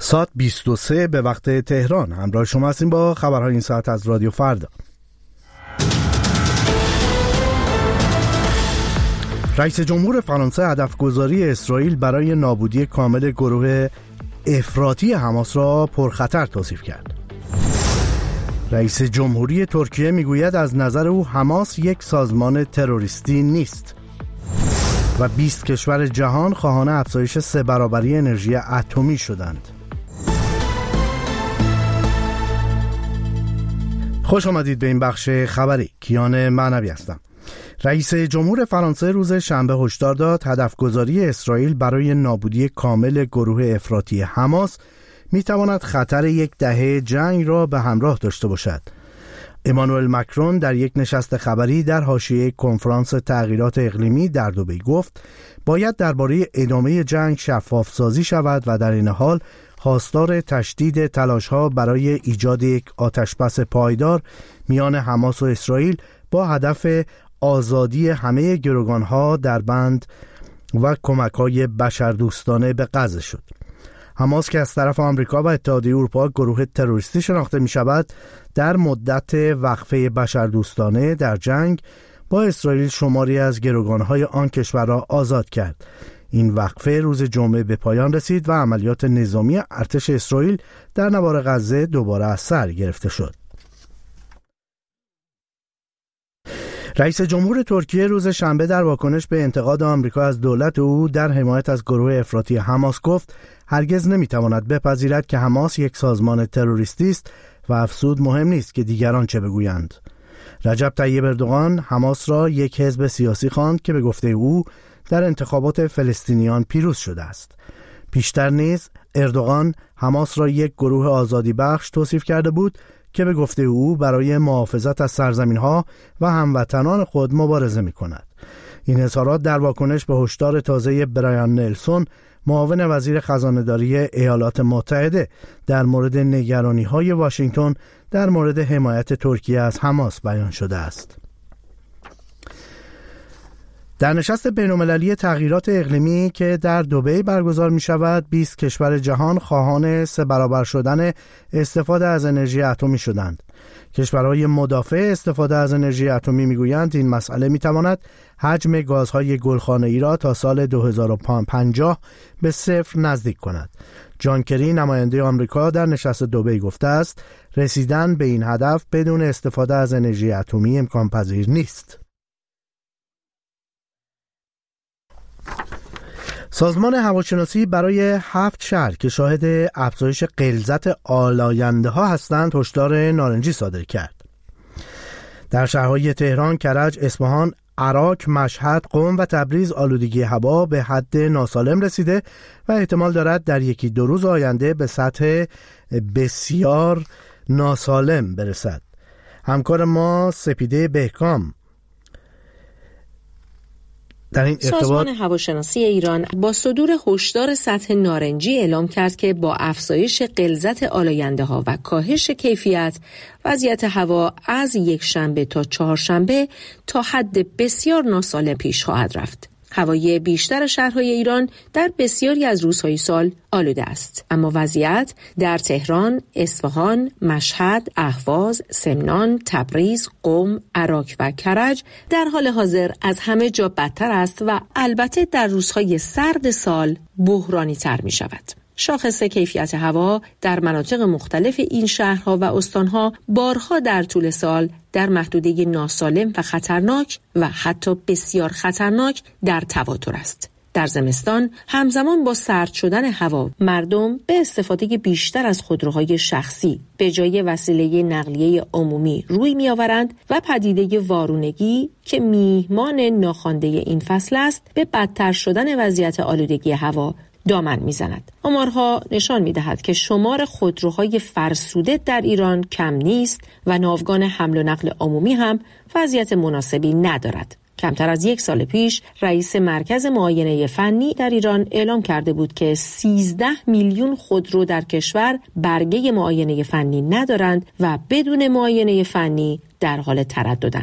ساعت 23 به وقت تهران. همراه شما هستیم با خبرهای این ساعت از رادیو فردا. رئیس جمهور فرانسه هدفگذاری اسرائیل برای نابودی کامل گروه افراطی حماس را پرخطر توصیف کرد. رئیس جمهوری ترکیه میگوید از نظر او حماس یک سازمان تروریستی نیست. و 20 کشور جهان خواهان افزایش 3 برابری انرژی اتمی شدند. خوش آمدید به این بخش خبری. کیان معنوی هستم. رئیس جمهور فرانسه روز شنبه هشدار داد هدفگذاری اسرائیل برای نابودی کامل گروه افراطی حماس میتواند خطر یک دهه جنگ را به همراه داشته باشد. امانوئل مکرون در یک نشست خبری در حاشیه کنفرانس تغییرات اقلیمی در دبی گفت باید درباره ادامه جنگ شفاف سازی شود و در این حال خواستار تشدید تلاش‌ها برای ایجاد یک آتشبس پایدار میان حماس و اسرائیل با هدف آزادی همه گروگان‌ها در بند و کمک‌های بشردوستانه به غزه شد. حماس که از طرف آمریکا و اتحادیه اروپا گروه تروریستی شناخته می شود، در مدت وقفه بشردوستانه در جنگ با اسرائیل شماری از گروگان‌های آن کشور را آزاد کرد. این وقفه روز جمعه به پایان رسید و عملیات نظامی ارتش اسرائیل در نوار غزه دوباره از سر گرفته شد. رئیس جمهور ترکیه روز شنبه در واکنش به انتقاد آمریکا از دولت او در حمایت از گروه افراطی حماس گفت هرگز نمیتواند بپذیرد که حماس یک سازمان تروریستی است و افزود مهم نیست که دیگران چه بگویند. رجب طیب اردوغان حماس را یک حزب سیاسی خواند که به گفته او در انتخابات فلسطینیان پیروز شده است. پیشتر نیز اردوغان حماس را یک گروه آزادی بخش توصیف کرده بود که به گفته او برای محافظت از سرزمین‌ها و هموطنان خود مبارزه می‌کند. این اظهارات در واکنش به هشدار تازه برایان نلسون، معاون وزیر خزانه‌داری ایالات متحده، در مورد نگرانی‌های واشنگتن در مورد حمایت ترکیه از حماس بیان شده است. در نشست بین‌المللی تغییرات اقلیمی که در دبی برگزار می شود، 20 کشور جهان خواهان 3 برابر شدن استفاده از انرژی اتمی شدند. کشورهای مدافع استفاده از انرژی اتمی می گویند این مسئله می تواند حجم گازهای گلخانه‌ای را تا سال 2050 به 0 نزدیک کند. جان کری نماینده آمریکا در نشست دبی گفته است رسیدن به این هدف بدون استفاده از انرژی اتمی امکان پذیر نیست. سازمان هواشناسی برای 7 شهر که شاهد افزایش غلظت آلاینده ها هستند هشدار نارنجی صادر کرد. در شهرهای تهران، کرج، اصفهان، عراق، مشهد، قم و تبریز آلودگی هوا به حد ناسالم رسیده و احتمال دارد در 1-2 روز آینده به سطح بسیار ناسالم برسد. همکار ما سپیده بهکام در این سازمان هواشناسی ایران با صدور هشدار سطح نارنجی اعلام کرد که با افزایش غلظت آلاینده‌ها و کاهش کیفیت وضعیت هوا از یکشنبه تا چهارشنبه تا حد بسیار ناسالم پیش خواهد رفت. هوای بیشتر شهرهای ایران در بسیاری از روزهای سال آلوده است، اما وضعیت در تهران، اصفهان، مشهد، اهواز، سمنان، تبریز، قم، عراق و کرج در حال حاضر از همه جا بدتر است و البته در روزهای سرد سال بحرانی تر می شود. شاخص کیفیت هوا در مناطق مختلف این شهرها و استانها بارها در طول سال در محدوده ناسالم و خطرناک و حتی بسیار خطرناک در تواتر است. در زمستان همزمان با سرد شدن هوا مردم به استفاده بیشتر از خودروهای شخصی به جای وسیله نقلیه عمومی روی می‌آورند و پدیده وارونگی که میهمان ناخوانده این فصل است به بدتر شدن وضعیت آلودگی هوا دامن میزند. آمارها نشان میدهد که شمار خودروهای فرسوده در ایران کم نیست و ناوگان حمل و نقل عمومی هم وضعیت مناسبی ندارد. کمتر از 1 سال پیش رئیس مرکز معاینه فنی در ایران اعلام کرده بود که 13 میلیون خودرو در کشور برگه معاینه فنی ندارند و بدون معاینه فنی در حال ترددند.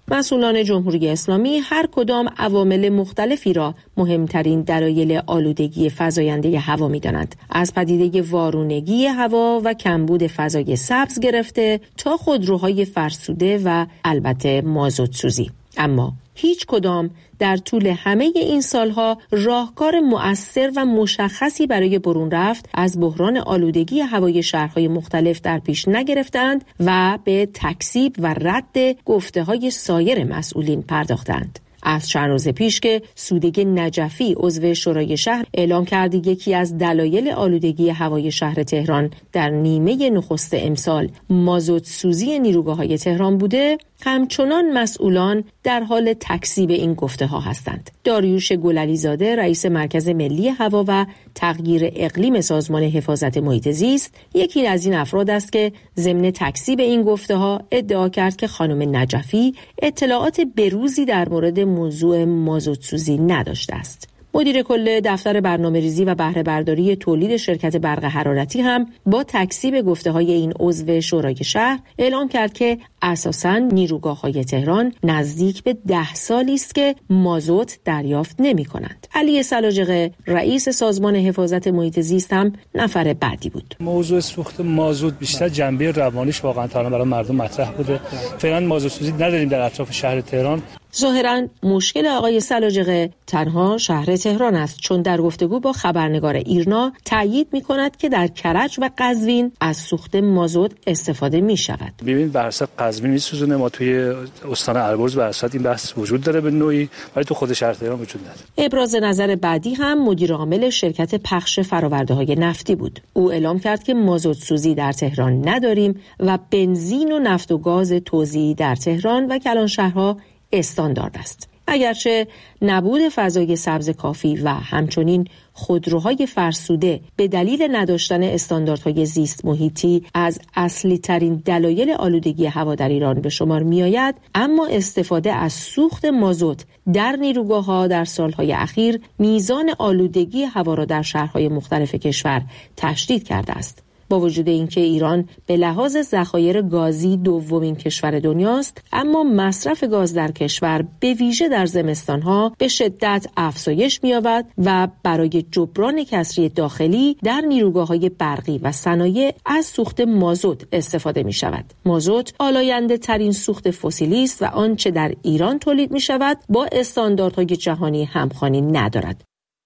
مسئولان جمهوری اسلامی هر کدام عوامل مختلفی را مهمترین دلایل آلودگی فزاینده هوا می‌دانند. از پدیده وارونگی هوا و کمبود فضای سبز گرفته تا خودروهای فرسوده و البته مازوت سوزی. اما هیچ کدام در طول همه این سالها راهکار مؤثر و مشخصی برای برون رفت از بحران آلودگی هوای شهرهای مختلف در پیش نگرفتند و به تکذیب و رد گفته‌های سایر مسئولین پرداختند. از چند روز پیش که سودگی نجفی عضو شورای شهر اعلام کرد یکی از دلایل آلودگی هوای شهر تهران در نیمه نخست امسال مازوت سوزی نیروگاه‌های تهران بوده، همچنان مسئولان در حال تکذیب این گفته ها هستند. داریوش گلعلیزاده رئیس مرکز ملی هوا و تغییر اقلیم سازمان حفاظت محیط زیست یکی از این افراد است که ضمن تکذیب این گفته ها ادعا کرد که خانم نجفی اطلاعات بروزی در مورد موضوع مازوت سوزی نداشته است. مدیر کل دفتر برنامه‌ریزی و بهره برداری تولید شرکت برق حرارتی هم با تکذیب گفته‌های این عضو شورای شهر اعلام کرد که اساساً نیروگاه‌های تهران نزدیک به 10 سالی است که مازوت دریافت نمی‌کنند. علی سلاجقه رئیس سازمان حفاظت محیط زیست هم نفر بعدی بود. موضوع سوخت مازوت بیشتر جنبه روانیش واقعاً تا الان برای مردم مطرح بوده. فعلاً مازوت سوزی نداریم در اطراف شهر تهران. ظاهراً مشکل آقای سلاجقه تنها شهر تهران است، چون در گفتگو با خبرنگار ایرنا تأیید می‌کند که در کرج و قزوین از سوخت مازوت استفاده می‌شود. ببینید به حسب قزوین می‌سوزونه، ما توی استان البرز به حسب این بحث وجود داره به نوعی، ولی تو خود شهر تهران وجود نداره. ابراز نظر بعدی هم مدیر عامل شرکت پخش فرآورده‌های نفتی بود. او اعلام کرد که مازوت سوزی در تهران نداریم و بنزین و نفت و گاز توزیعی در تهران و کلانشهرها استاندارد است. اگرچه نبود فضای سبز کافی و همچنین خودروهای فرسوده به دلیل نداشتن استانداردهای زیست محیطی از اصلی ترین دلایل آلودگی هوا در ایران به شمار می آید، اما استفاده از سوخت مازوت در نیروگاه‌ها در سالهای اخیر میزان آلودگی هوا را در شهرهای مختلف کشور تشدید کرده است. با وجود اینکه ایران به لحاظ ذخایر گازی دومین کشور دنیاست، اما مصرف گاز در کشور به ویژه در زمستانها به شدت افزایش می‌یابد و برای جبران کسری داخلی در نیروگاه‌های برقی و صنایع از سوخت مازوت استفاده می‌شود. مازوت آلاینده ترین سوخت فسیلی است و آنچه در ایران تولید می‌شود با استانداردهای جهانی همخوانی ندارد.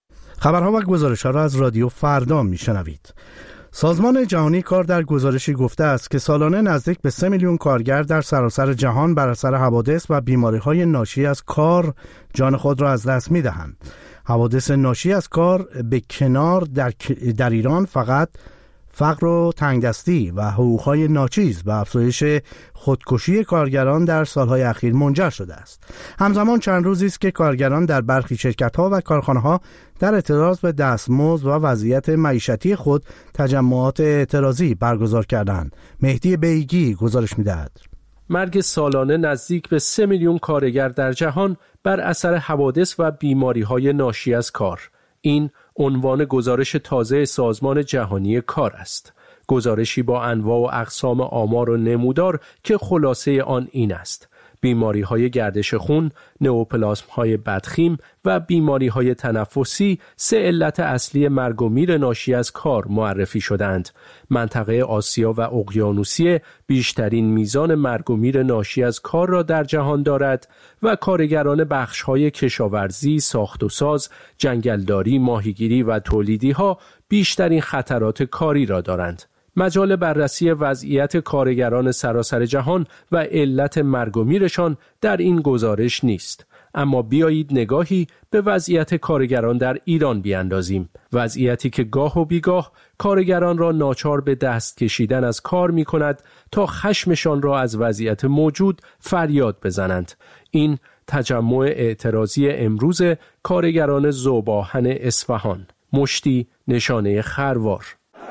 خبرها و گزارش‌ها را از رادیو فردا می‌شنوید. سازمان جهانی کار در گزارشی گفته است که سالانه نزدیک به 3 میلیون کارگر در سراسر جهان بر اثر حوادث و بیماری‌های ناشی از کار جان خود را از دست می‌دهند. حوادث ناشی از کار به کنار در ایران فقط فقر و تنگدستی و حقوق‌های ناچیز و افزایش خودکشی کارگران در سالهای اخیر منجر شده است. همزمان چند روزی است که کارگران در برخی شرکت‌ها و کارخانه‌ها در اعتراض به دستمزد و وضعیت معیشتی خود تجمعات اعتراضی برگزار کردند. مهدی بیگی گزارش می‌دهد. مرگ سالانه نزدیک به 3 میلیون کارگر در جهان بر اثر حوادث و بیماری‌های ناشی از کار. این عنوان گزارش تازه سازمان جهانی کار است. گزارشی با انواع و اقسام آمار و نمودار که خلاصه آن این است: بیماری‌های گردش خون، نئوپلاسم‌های بدخیم و بیماری‌های تنفسی 3 علت اصلی مرگ و میر ناشی از کار معرفی شدند. منطقه آسیا و اقیانوسیه بیشترین میزان مرگ و میر ناشی از کار را در جهان دارد و کارگران بخش‌های کشاورزی، ساخت و ساز، جنگلداری، ماهیگیری و تولیدی‌ها بیشترین خطرات کاری را دارند. مجال بررسی وضعیت کارگران سراسر جهان و علت مرگ و میرشان در این گزارش نیست. اما بیایید نگاهی به وضعیت کارگران در ایران بیاندازیم. وضعیتی که گاه و بیگاه کارگران را ناچار به دست کشیدن از کار می کند تا خشمشان را از وضعیت موجود فریاد بزنند. این تجمع اعتراضی امروز کارگران ذوب‌آهن اصفهان، مشتی نشانه خروار.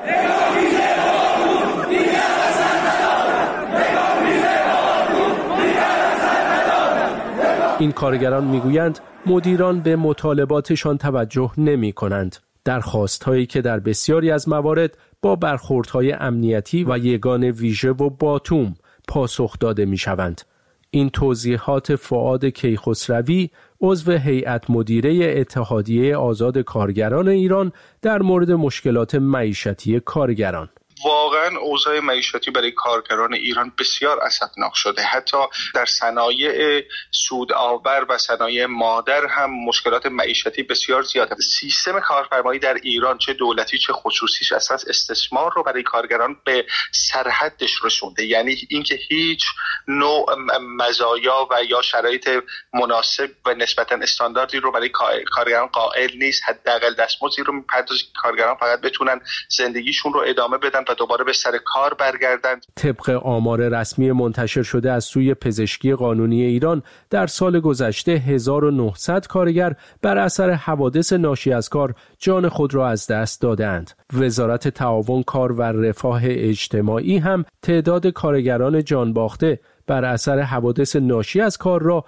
این کارگران میگویند مدیران به مطالباتشان توجه نمی کنند. درخواست‌هایی که در بسیاری از موارد با برخوردهای امنیتی و یگان ویژه و باتوم پاسخ داده می شوند. این توضیحات فؤاد کیخسروی، عضو هیئت مدیره اتحادیه آزاد کارگران ایران در مورد مشکلات معیشتی کارگران. واقعا اوضاع معیشتی برای کارگران ایران بسیار اسفناک شده. حتی در صنایع سودآور و صنایع مادر هم مشکلات معیشتی بسیار زیاده. سیستم کارفرمایی در ایران چه دولتی چه خصوصیش اساس استثمار رو برای کارگران به سرحدش رسونده. یعنی اینکه هیچ نوع مزایا و یا شرایط مناسب و نسبتا استانداردی رو برای کارگران قائل نیست. حداقل دستمزدی رو می‌پردازه که کارگران فقط بتونن زندگیشون رو ادامه بدن و دوباره به سر کار برگردند. طبق آمار رسمی منتشر شده از سوی پزشکی قانونی ایران، در سال گذشته 1900 کارگر بر اثر حوادث ناشی از کار جان خود را از دست دادند. وزارت تعاون کار و رفاه اجتماعی هم تعداد کارگران جان باخته بر اثر حوادث ناشی از کار را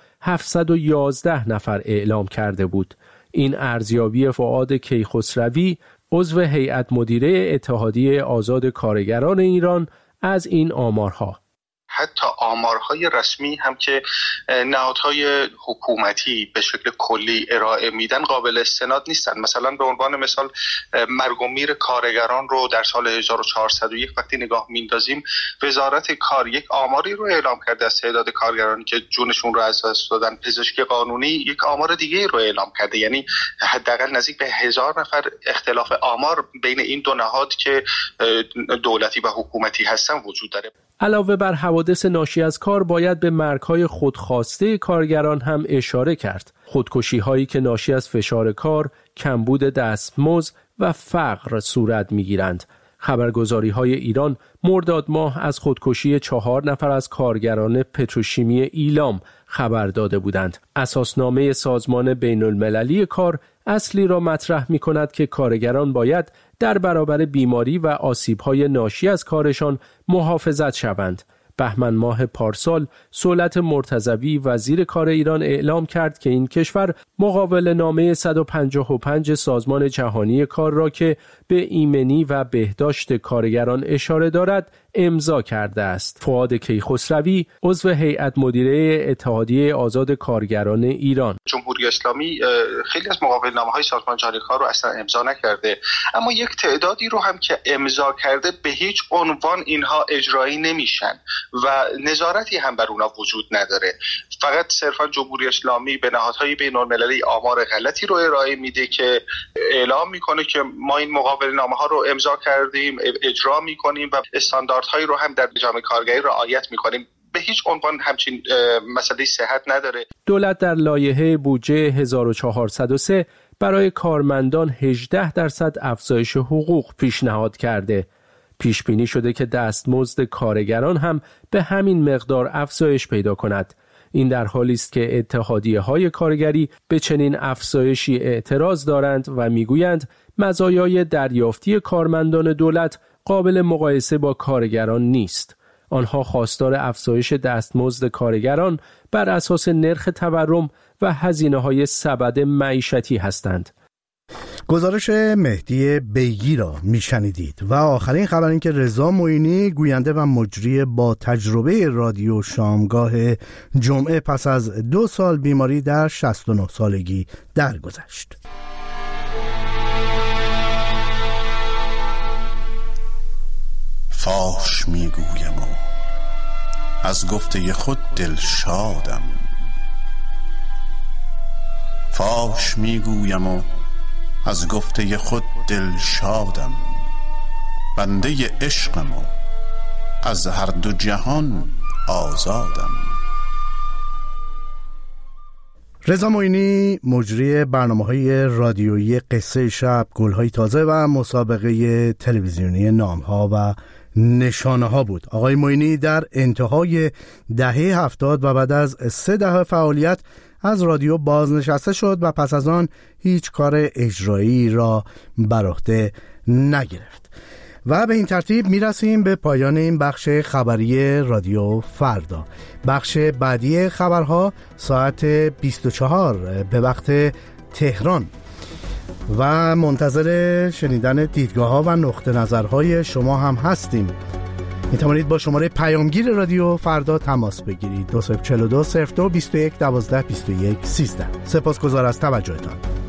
711 نفر اعلام کرده بود. این ارزیابی فؤاد کیخسروی، عضو هیئت مدیره اتحادیه آزاد کارگران ایران، از این آمارها. حتی آمارهای رسمی هم که نهادهای حکومتی به شکل کلی ارائه میدن قابل استناد نیستن. مثلا به عنوان مثال مرگ و میر کارگران رو در سال 1401 وقتی نگاه میندازیم، وزارت کار یک آماری رو اعلام کرده از تعداد کارگرانی که جونشون رو از دست دادن. پزشکی قانونی یک آمار دیگه رو اعلام کرده. یعنی حداقل نزدیک به 1000 نفر اختلاف آمار بین این دو نهاد که دولتی و حکومتی هستن وجود داره. علاوه بر حوادث ناشی از کار، باید به مرگ‌های خودخواسته کارگران هم اشاره کرد. خودکشی‌هایی که ناشی از فشار کار، کمبود دستمزد و فقر صورت می‌گیرند. خبرگزاری‌های ایران مرداد ماه از خودکشی 4 نفر از کارگران پتروشیمی ایلام خبر داده بودند. اساسنامه سازمان بین‌المللی کار اصلی را مطرح می‌کند که کارگران باید در برابر بیماری و آسیب‌های ناشی از کارشان محافظت شوند. بهمن ماه پارسال صولت مرتضوی وزیر کار ایران اعلام کرد که این کشور مقابل نامه 155 سازمان جهانی کار را که به ایمنی و بهداشت کارگران اشاره دارد امضا کرده است. فؤاد کیخسروی، عضو هیئت مدیره اتحادیه آزاد کارگران ایران: جمهوری اسلامی خیلی از مقابلنامه‌های سازمان جهانی کار رو اصلا امضا نکرده، اما یک تعدادی رو هم که امضا کرده به هیچ عنوان اینها اجرایی نمیشن و نظارتی هم بر اونها وجود نداره. فقط صرفا جمهوری اسلامی به نهادهای بین‌المللی آمار غلطی رو ارائه میده که اعلام میکنه که ما این مقابلنامه‌ها رو امضا کردیم، اجرا میکنیم و استانداردهایی رو هم در جامعه کارگری رعایت میکنیم. به هیچ عنوان همچین مسئله صحت نداره. دولت در لایحه بودجه 1403 برای کارمندان 18% افزایش حقوق پیشنهاد کرده. پیش بینی شده که دستمزد کارگران هم به همین مقدار افزایش پیدا کند. این در حالی است که اتحادیه‌های کارگری به چنین افزایشی اعتراض دارند و میگویند مزایای دریافتی کارمندان دولت قابل مقایسه با کارگران نیست. آنها خواستار افزایش دستمزد کارگران بر اساس نرخ تورم و هزینه‌های سبد معیشتی هستند. گزارش مهدی بیگی را میشنیدید و آخرین خبر این که رضا معینی، گوینده و مجری با تجربه رادیو شامگاه جمعه، پس از 2 سال بیماری در 69 سالگی درگذشت. فاش میگویم و از گفته خود دلشادم، فاش میگویم و از گفته خود دلشادم، بنده عشقم و از هر دو جهان آزادم. رضا معینی مجری برنامه‌های رادیویی قصه شب، گل‌های تازه و مسابقه تلویزیونی نام‌ها و نشانه‌ها بود. آقای معینی در انتهای دهه 70 و بعد از 3 دهه فعالیت از رادیو بازنشسته شد و پس از آن هیچ کار اجرایی را بر عهده نگرفت. و به این ترتیب میرسیم به پایان این بخش خبری رادیو فردا. بخش بعدی خبرها ساعت 24 به وقت تهران و منتظر شنیدن دیدگاه‌ها و نقطه نظرهای شما هم هستیم. می توانید با شماره پیامگیر رادیو فردا تماس بگیرید. 2042 02 21 12 21 13. سپاسگزار از توجهتان.